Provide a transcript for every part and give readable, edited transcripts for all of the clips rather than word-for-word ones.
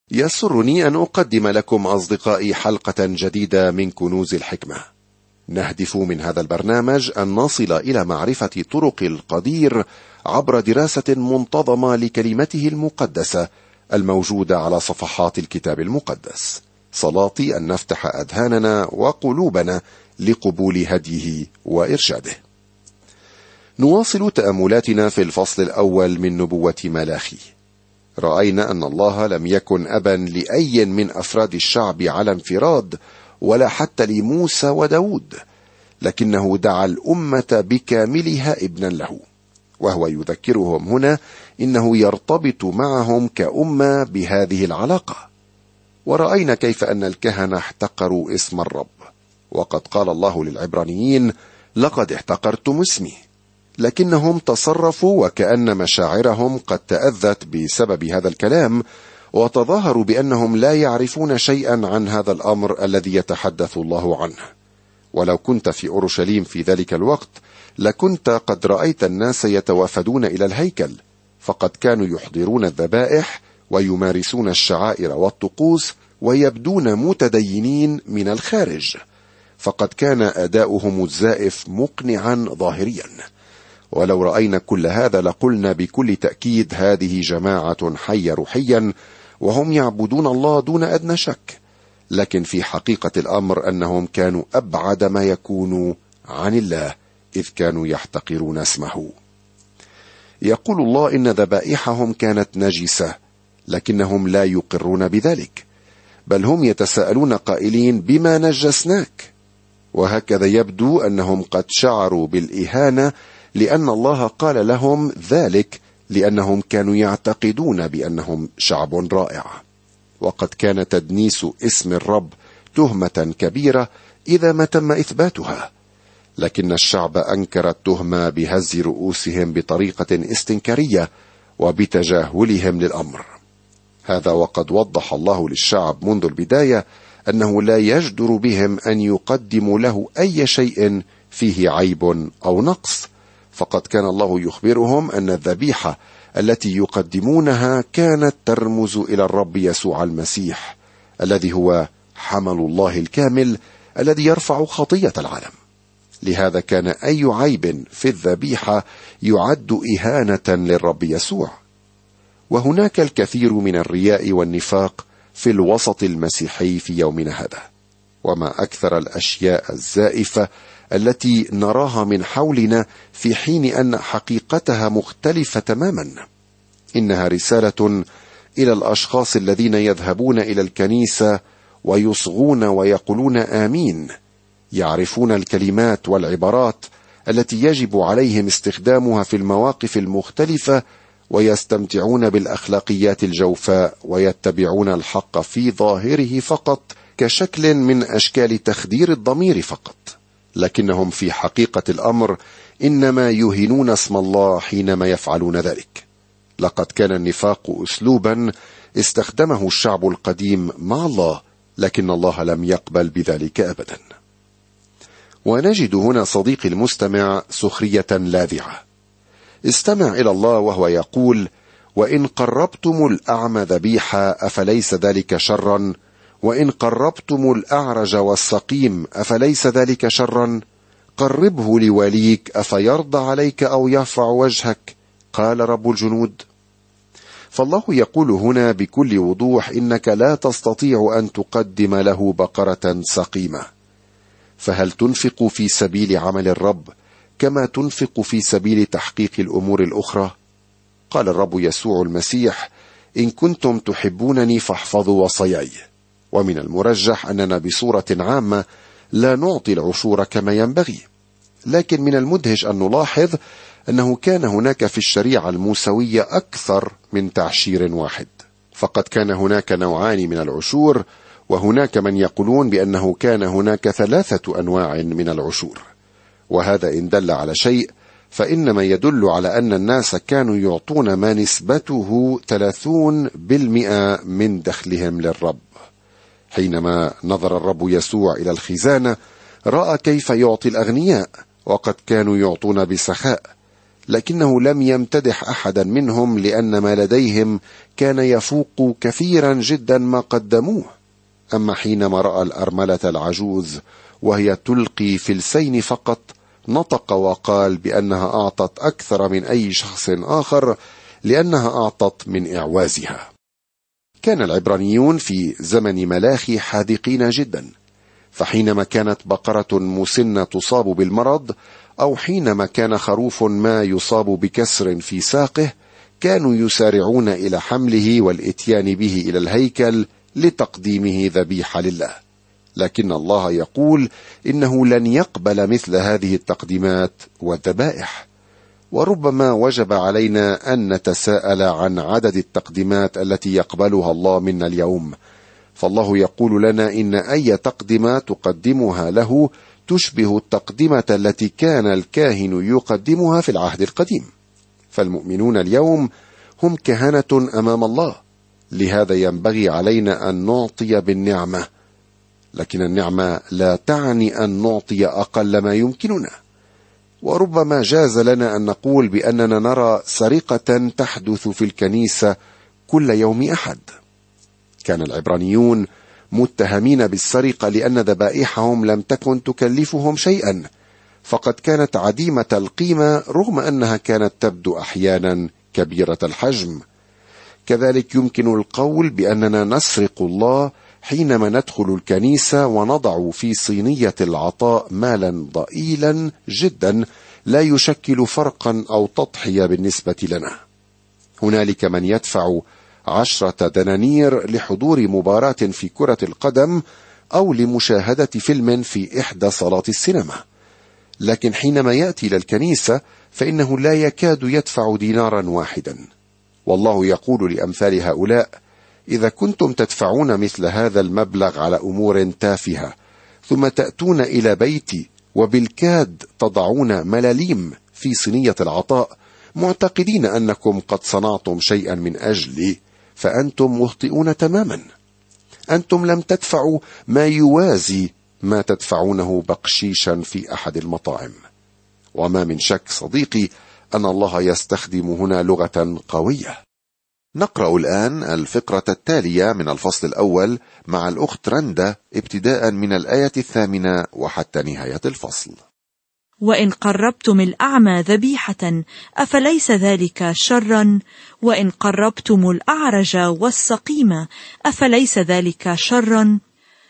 يسرني أن أقدم لكم أصدقائي حلقة جديدة من كنوز الحكمة. نهدف من هذا البرنامج أن نصل إلى معرفة طرق القدير عبر دراسة منتظمة لكلمته المقدسة الموجودة على صفحات الكتاب المقدس. صلاتي أن نفتح أذهاننا وقلوبنا لقبول هديه وإرشاده. نواصل تأملاتنا في الفصل الأول من نبوة ملاخي. رأينا أن الله لم يكن أبا لأي من أفراد الشعب على انفراد ولا حتى لموسى وداود، لكنه دعا الأمة بكاملها ابنا له، وهو يذكرهم هنا إنه يرتبط معهم كأمة بهذه العلاقة. ورأينا كيف أن الكهنة احتقروا اسم الرب، وقد قال الله للعبرانيين: لقد احتقرتم اسمي، لكنهم تصرفوا وكأن مشاعرهم قد تأذت بسبب هذا الكلام، وتظاهروا بأنهم لا يعرفون شيئا عن هذا الأمر الذي يتحدث الله عنه. ولو كنت في أورشليم في ذلك الوقت لكنت قد رأيت الناس يتوافدون إلى الهيكل، فقد كانوا يحضرون الذبائح ويمارسون الشعائر والطقوس ويبدون متدينين من الخارج، فقد كان أداؤهم الزائف مقنعا ظاهريا. ولو رأينا كل هذا لقلنا بكل تأكيد هذه جماعة حية روحيا، وهم يعبدون الله دون أدنى شك، لكن في حقيقة الأمر أنهم كانوا أبعد ما يكونوا عن الله، إذ كانوا يحتقرون اسمه. يقول الله إن ذبائحهم كانت نجسة، لكنهم لا يقرون بذلك، بل هم يتساءلون قائلين: بما نجسناك؟ وهكذا يبدو أنهم قد شعروا بالإهانة، لأن الله قال لهم ذلك لأنهم كانوا يعتقدون بأنهم شعب رائع. وقد كان تدنيس اسم الرب تهمة كبيرة إذا ما تم إثباتها، لكن الشعب أنكر التهمة بهز رؤوسهم بطريقة استنكارية وبتجاهلهم للأمر. هذا وقد وضح الله للشعب منذ البداية أنه لا يجدر بهم أن يقدموا له أي شيء فيه عيب أو نقص، فقد كان الله يخبرهم أن الذبيحة التي يقدمونها كانت ترمز إلى الرب يسوع المسيح، الذي هو حمل الله الكامل الذي يرفع خطية العالم. لهذا كان أي عيب في الذبيحة يعد إهانة للرب يسوع. وهناك الكثير من الرياء والنفاق في الوسط المسيحي في يومنا هذا، وما أكثر الأشياء الزائفة التي نراها من حولنا في حين أن حقيقتها مختلفة تماما. إنها رسالة إلى الأشخاص الذين يذهبون إلى الكنيسة ويصغون ويقولون آمين، يعرفون الكلمات والعبارات التي يجب عليهم استخدامها في المواقف المختلفة، ويستمتعون بالأخلاقيات الجوفاء ويتبعون الحق في ظاهره فقط كشكل من أشكال تخدير الضمير فقط، لكنهم في حقيقة الأمر إنما يهينون اسم الله حينما يفعلون ذلك. لقد كان النفاق أسلوبا استخدمه الشعب القديم مع الله، لكن الله لم يقبل بذلك أبدا. ونجد هنا صديقي المستمع سخرية لاذعة. استمع إلى الله وهو يقول: وإن قربتم الأعمى ذبيحة أفليس ذلك شرا؟ وإن قربتم الأعرج والسقيم أفليس ذلك شرا؟ قربه لوليك أفيرضى عليك أو يرفع وجهك؟ قال رب الجنود. فالله يقول هنا بكل وضوح إنك لا تستطيع أن تقدم له بقرة سقيمة. فهل تنفق في سبيل عمل الرب كما تنفق في سبيل تحقيق الأمور الأخرى؟ قال الرب يسوع المسيح: إن كنتم تحبونني فاحفظوا وصاياي. ومن المرجح أننا بصورة عامة لا نعطي العشور كما ينبغي، لكن من المدهش أن نلاحظ أنه كان هناك في الشريعة الموسوية أكثر من تعشير واحد، فقد كان هناك نوعان من العشور، وهناك من يقولون بأنه كان هناك 3 أنواع من العشور. وهذا إن دل على شيء فإنما يدل على أن الناس كانوا يعطون ما نسبته 30% من دخلهم للرب. حينما نظر الرب يسوع إلى الخزانة رأى كيف يعطي الأغنياء، وقد كانوا يعطون بسخاء، لكنه لم يمتدح أحدا منهم لأن ما لديهم كان يفوق كثيرا جدا ما قدموه. أما حينما رأى الأرملة العجوز وهي تلقي فلسين فقط، نطق وقال بأنها أعطت أكثر من أي شخص آخر لأنها أعطت من إعوازها. كان العبرانيون في زمن ملاخي حاذقين جدا، فحينما كانت بقرة مسنة تصاب بالمرض، أو حينما كان خروف ما يصاب بكسر في ساقه، كانوا يسارعون إلى حمله والإتيان به إلى الهيكل لتقديمه ذبيحة لله. لكن الله يقول إنه لن يقبل مثل هذه التقديمات والذبائح. وربما وجب علينا أن نتساءل عن عدد التقديمات التي يقبلها الله منا اليوم، فالله يقول لنا إن أي تقدمة تقدمها له تشبه التقدمة التي كان الكاهن يقدمها في العهد القديم. فالمؤمنون اليوم هم كهنة أمام الله، لهذا ينبغي علينا أن نعطي بالنعمة، لكن النعمة لا تعني أن نعطي أقل ما يمكننا. وربما جاز لنا أن نقول بأننا نرى سرقة تحدث في الكنيسة كل يوم أحد. كان العبرانيون متهمين بالسرقة لأن ذبائحهم لم تكن تكلفهم شيئا، فقد كانت عديمة القيمة رغم أنها كانت تبدو أحيانا كبيرة الحجم. كذلك يمكن القول بأننا نسرق الله حينما ندخل الكنيسة ونضع في صينية العطاء مالا ضئيلا جدا لا يشكل فرقا أو تضحية بالنسبة لنا. هنالك من يدفع 10 دنانير لحضور مباراة في كرة القدم أو لمشاهدة فيلم في إحدى صالات السينما، لكن حينما يأتي إلى الكنيسة فإنه لا يكاد يدفع دينارا واحدا. والله يقول لأمثال هؤلاء: إذا كنتم تدفعون مثل هذا المبلغ على أمور تافهة، ثم تأتون إلى بيتي وبالكاد تضعون ملاليم في صينية العطاء معتقدين أنكم قد صنعتم شيئا من أجلي، فأنتم مخطئون تماما. أنتم لم تدفعوا ما يوازي ما تدفعونه بقشيشا في أحد المطاعم. وما من شك صديقي أن الله يستخدم هنا لغة قوية. نقرأ الآن الفقرة التالية من الفصل الأول مع الأخت رندا ابتداء من الآية 8 وحتى نهاية الفصل. وإن قربتم الأعمى ذبيحة أفليس ذلك شرا؟ وإن قربتم الأعرج والسقيم أفليس ذلك شرا؟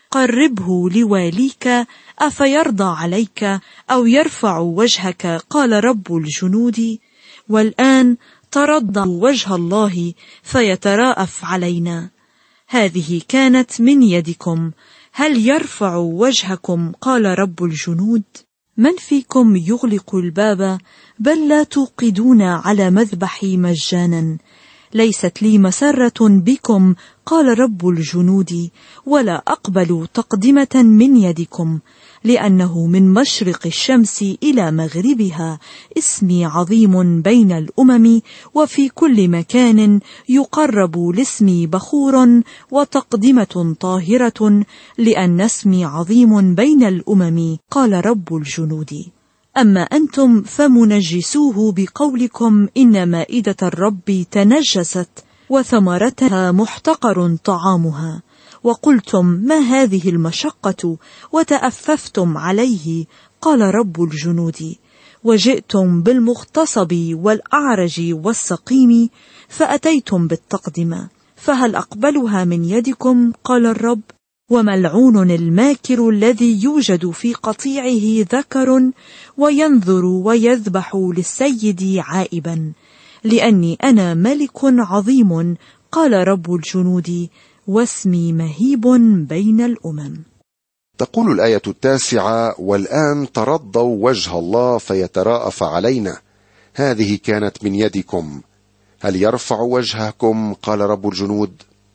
قربه لواليك أفيرضى عليك أو يرفع وجهك؟ قال رب الجنود. والآن ترضى وجه الله فيتراءف علينا. هذه كانت من يدكم، هل يرفع وجهكم؟ قال رب الجنود. من فيكم يغلق الباب؟ بل لا توقدون على مذبحي مجانا. ليست لي مسرة بكم، قال رب الجنود، ولا أقبل تقدمة من يدكم، لأنه من مشرق الشمس إلى مغربها اسمي عظيم بين الأمم، وفي كل مكان يقرب لاسمي بخور وتقدمة طاهرة، لأن اسمي عظيم بين الأمم، قال رب الجنود. أما أنتم فمنجسوه بقولكم إن مائدة الرب تنجست وثمرتها محتقر طعامها، وقلتم ما هذه المشقة وتأففتم عليه، قال رب الجنود. وجئتم بالمغتصب والأعرج والسقيم فأتيتم بالتقدمة، فهل أقبلها من يدكم؟ قال الرب. وملعون الماكر الذي يوجد في قطيعه ذكر وينظر ويذبح للسيد عائبا، لأني أنا ملك عظيم، قال رب الجنود، واسمي مهيب بين الأمم. تقول الآية 9: والآن ترضوا وجه الله فيتراءف علينا، هذه كانت من يدكم، هل يرفع وجهكم؟ قال رب الجنود.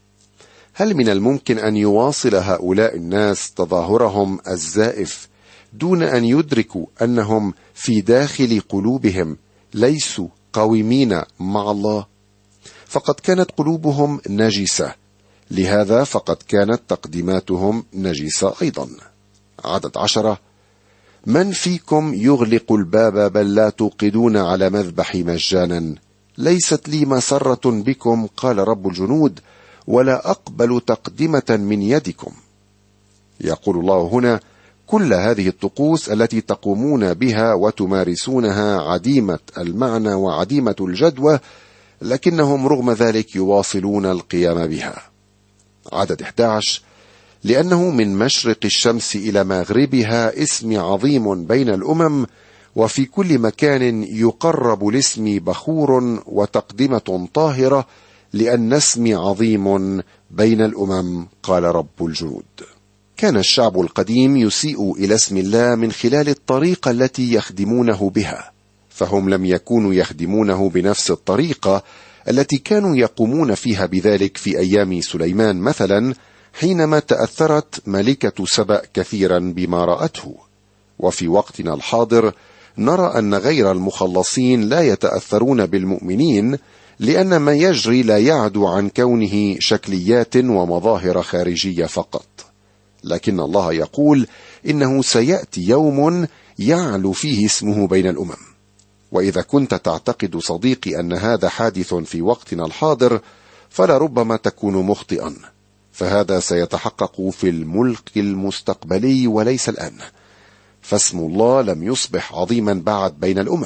هل من الممكن أن يواصل هؤلاء الناس تظاهرهم الزائف دون أن يدركوا أنهم في داخل قلوبهم ليسوا قويمين مع الله؟ فقد كانت قلوبهم نجسة، لهذا فقد كانت تقديماتهم نجسة أيضا. عدد 10: من فيكم يغلق الباب بل لا توقدون على مذبحي مجانا؟ ليست لي مسرة بكم، قال رب الجنود، ولا أقبل تقدمة من يدكم. يقول الله هنا: كل هذه الطقوس التي تقومون بها وتمارسونها عديمة المعنى وعديمة الجدوى، لكنهم رغم ذلك يواصلون القيام بها. عدد 11: لأنه من مشرق الشمس إلى مغربها اسمي عظيم بين الأمم، وفي كل مكان يقرب لاسمي بخور وتقدمة طاهرة، لأن اسمي عظيم بين الأمم، قال رب الجنود. كان الشعب القديم يسيء إلى اسم الله من خلال الطريقة التي يخدمونه بها، فهم لم يكونوا يخدمونه بنفس الطريقة التي كانوا يقومون فيها بذلك في أيام سليمان مثلا، حينما تأثرت ملكة سبأ كثيرا بما رأته. وفي وقتنا الحاضر نرى أن غير المخلصين لا يتأثرون بالمؤمنين، لأن ما يجري لا يعدو عن كونه شكليات ومظاهر خارجية فقط. لكن الله يقول إنه سيأتي يوم يعلو فيه اسمه بين الأمم. وإذا كنت تعتقد صديقي أن هذا حادث في وقتنا الحاضر، فلربما تكون مخطئا، فهذا سيتحقق في الملك المستقبلي وليس الآن، فاسم الله لم يصبح عظيما بعد بين الأمم.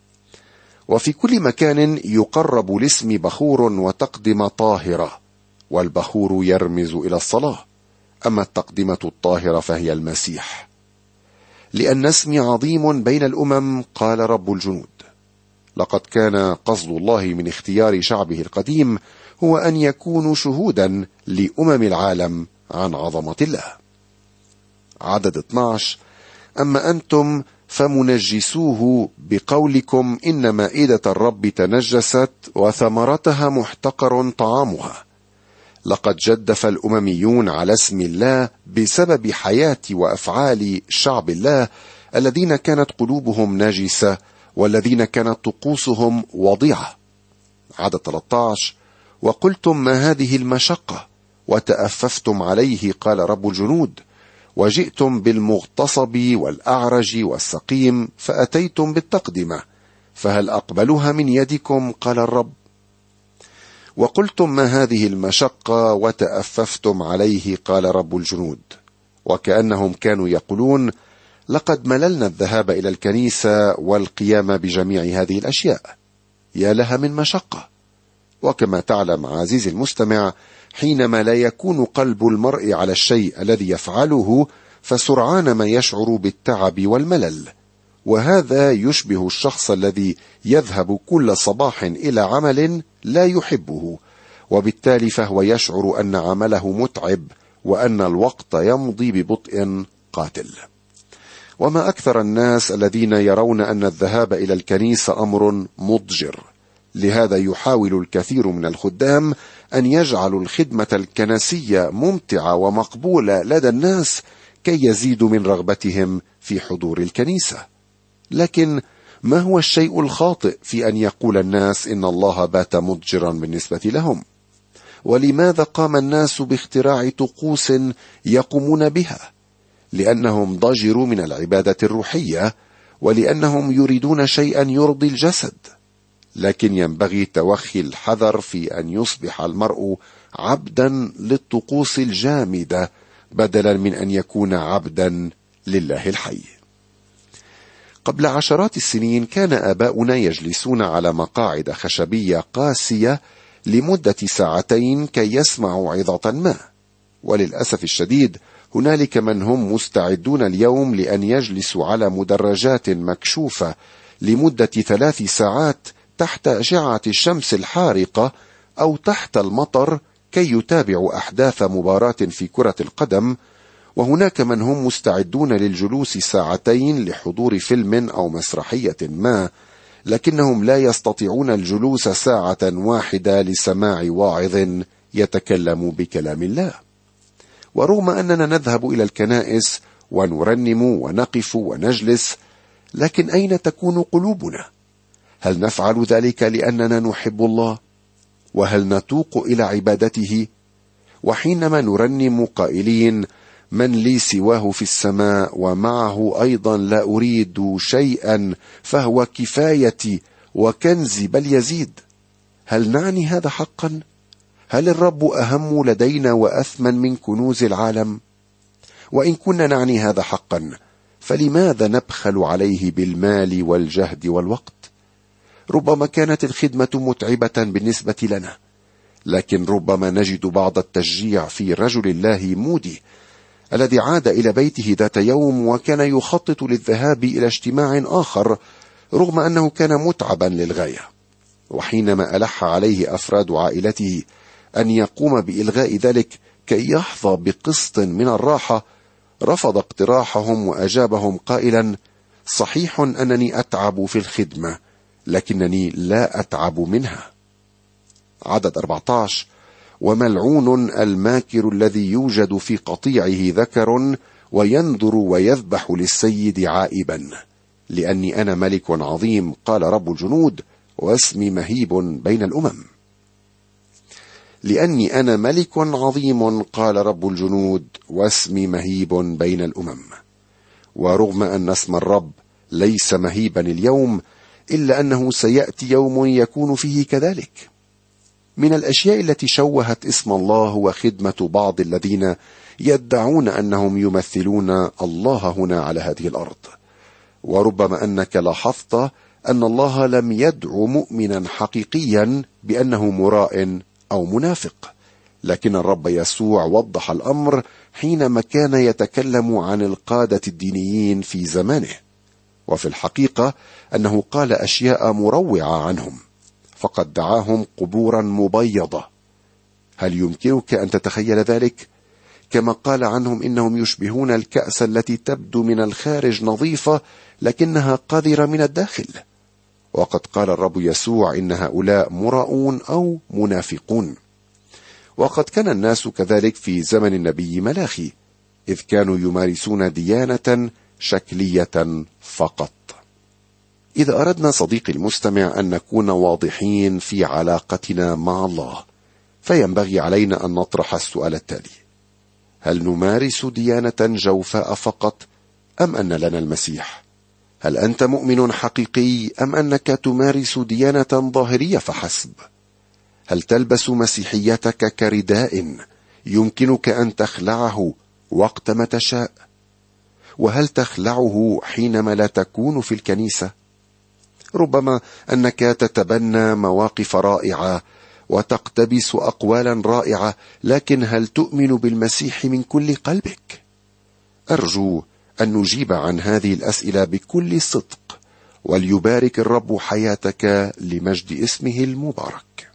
وفي كل مكان يقرب لاسم بخور وتقدمة طاهرة، والبخور يرمز إلى الصلاة، أما التقدمة الطاهرة فهي المسيح. لأن اسمي عظيم بين الأمم، قال رب الجنود. لقد كان قصد الله من اختيار شعبه القديم هو أن يكونوا شهودا لأمم العالم عن عظمة الله. عدد 12: أما أنتم فمنجسوه بقولكم إن مائدة الرب تنجست وثمرتها محتقر طعامها. لقد جدف الأمميون على اسم الله بسبب حياة وأفعال شعب الله الذين كانت قلوبهم نجسة والذين كانت طقوسهم وضيعة. عدد 13: وقلتم ما هذه المشقة وتأففتم عليه، قال رب الجنود، وجئتم بالمغتصب والأعرج والسقيم فأتيتم بالتقدمة، فهل أقبلها من يدكم، قال الرب. وقلتم ما هذه المشقة وتأففتم عليه، قال رب الجنود. وكأنهم كانوا يقولون: لقد مللنا الذهاب إلى الكنيسة والقيام بجميع هذه الأشياء، يا لها من مشقة. وكما تعلم عزيزي المستمع، حينما لا يكون قلب المرء على الشيء الذي يفعله، فسرعان ما يشعر بالتعب والملل. وهذا يشبه الشخص الذي يذهب كل صباح إلى عمل لا يحبه، وبالتالي فهو يشعر أن عمله متعب وأن الوقت يمضي ببطء قاتل. وما أكثر الناس الذين يرون أن الذهاب إلى الكنيسة أمر مضجر. لهذا يحاول الكثير من الخدام أن يجعلوا الخدمة الكنسية ممتعة ومقبولة لدى الناس كي يزيدوا من رغبتهم في حضور الكنيسة. لكن ما هو الشيء الخاطئ في أن يقول الناس إن الله بات مضجرا بالنسبة لهم؟ ولماذا قام الناس باختراع طقوس يقومون بها؟ لأنهم ضجروا من العبادة الروحية، ولأنهم يريدون شيئا يرضي الجسد. لكن ينبغي توخي الحذر في أن يصبح المرء عبدا للطقوس الجامدة بدلا من أن يكون عبدا لله الحي. قبل عشرات السنين كان آباؤنا يجلسون على مقاعد خشبية قاسية لمدة ساعتين كي يسمعوا عظة ما. وللأسف الشديد هنالك من هم مستعدون اليوم لأن يجلسوا على مدرجات مكشوفة لمدة 3 ساعات تحت أشعة الشمس الحارقة أو تحت المطر كي يتابعوا أحداث مباراة في كرة القدم. وهناك من هم مستعدون للجلوس ساعتين لحضور فيلم أو مسرحية ما، لكنهم لا يستطيعون الجلوس ساعة واحدة لسماع واعظ يتكلم بكلام الله. ورغم أننا نذهب إلى الكنائس ونرنم ونقف ونجلس، لكن أين تكون قلوبنا؟ هل نفعل ذلك لأننا نحب الله؟ وهل نتوق إلى عبادته؟ وحينما نرنم قائلين: من لي سواه في السماء ومعه أيضا لا أريد شيئا فهو كفايتي وكنزي بل يزيد. هل نعني هذا حقا؟ هل الرب أهم لدينا وأثمن من كنوز العالم؟ وإن كنا نعني هذا حقا فلماذا نبخل عليه بالمال والجهد والوقت؟ ربما كانت الخدمة متعبة بالنسبة لنا، لكن ربما نجد بعض التشجيع في رجل الله مودي الذي عاد إلى بيته ذات يوم وكان يخطط للذهاب إلى اجتماع آخر رغم أنه كان متعبا للغاية. وحينما ألح عليه أفراد عائلته أن يقوم بإلغاء ذلك كي يحظى بقسط من الراحة، رفض اقتراحهم وأجابهم قائلا: صحيح أنني أتعب في الخدمة، لكنني لا أتعب منها. عدد 14: وملعون الماكر الذي يوجد في قطيعه ذكر وينذر ويذبح للسيد عائبا، لأني أنا ملك عظيم قال رب الجنود واسمي مهيب بين الأمم. لأني أنا ملك عظيم قال رب الجنود واسمي مهيب بين الأمم. ورغم أن اسم الرب ليس مهيبا اليوم، إلا أنه سيأتي يوم يكون فيه كذلك. من الأشياء التي شوهت اسم الله هو خدمة بعض الذين يدعون أنهم يمثلون الله هنا على هذه الأرض. وربما أنك لاحظت أن الله لم يدعو مؤمنا حقيقيا بأنه مراء أو منافق، لكن الرب يسوع وضح الأمر حينما كان يتكلم عن القادة الدينيين في زمانه، وفي الحقيقة أنه قال أشياء مروعة عنهم، فقد دعاهم قبورا مبيضة. هل يمكنك أن تتخيل ذلك؟ كما قال عنهم إنهم يشبهون الكأس التي تبدو من الخارج نظيفة لكنها قذرة من الداخل. وقد قال الرب يسوع إن هؤلاء مراؤون أو منافقون. وقد كان الناس كذلك في زمن النبي ملاخي، إذ كانوا يمارسون ديانة شكلية فقط. إذا أردنا صديقي المستمع أن نكون واضحين في علاقتنا مع الله، فينبغي علينا أن نطرح السؤال التالي: هل نمارس ديانة جوفاء فقط أم أن لنا المسيح؟ هل أنت مؤمن حقيقي أم أنك تمارس ديانة ظاهرية فحسب؟ هل تلبس مسيحيتك كرداء يمكنك أن تخلعه وقت ما تشاء؟ وهل تخلعه حينما لا تكون في الكنيسة؟ ربما أنك تتبنى مواقف رائعة وتقتبس أقوالا رائعة، لكن هل تؤمن بالمسيح من كل قلبك؟ أرجو أن نجيب عن هذه الأسئلة بكل صدق، وليبارك الرب حياتك لمجد اسمه المبارك.